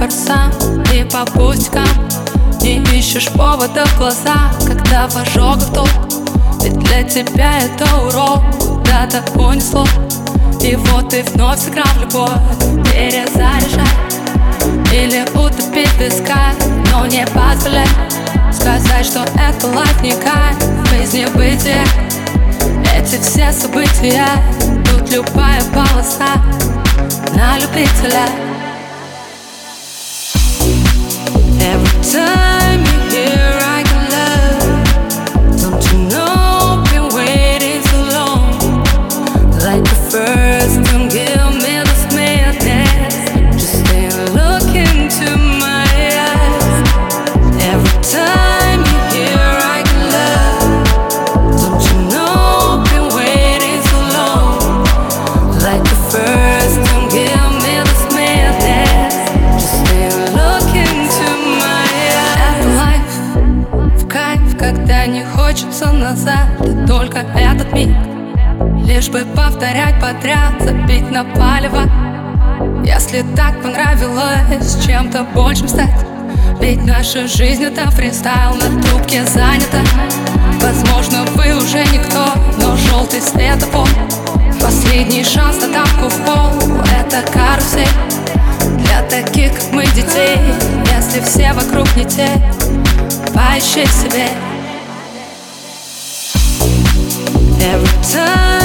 форсам и по пустякам. Не ищешь повода в глаза, когда в ожогах толк. Ведь для тебя это урок, куда-то унесло. И вот ты вновь сыграл в любовь, перезаряжай или утопить в песках, но не позволяй сказать, что это лайф не кайф, жизнь бытия. Эти все события, тут любая полоса на любителя. Every time you hear I can love, don't you know been waiting so long. Like the first, don't give me this madness. Just stay and look into my eyes. Every time you hear I can love, don't you know been waiting so long. Like the first, don't give me this madness. Just stay and look into my eyes. Это лайф, в кайф, когда не хочется назад, и только этот миг. Лишь бы повторять подряд, забить на палево. Если так понравилось чем-то большим стать, ведь наша жизнь это фристайл, на трубке занята. Возможно, вы уже никто, но желтый светофор, последний шанс на тапку в пол. Это карусель для таких, как мы, детей. Если все вокруг не те, поищи в себе. Every time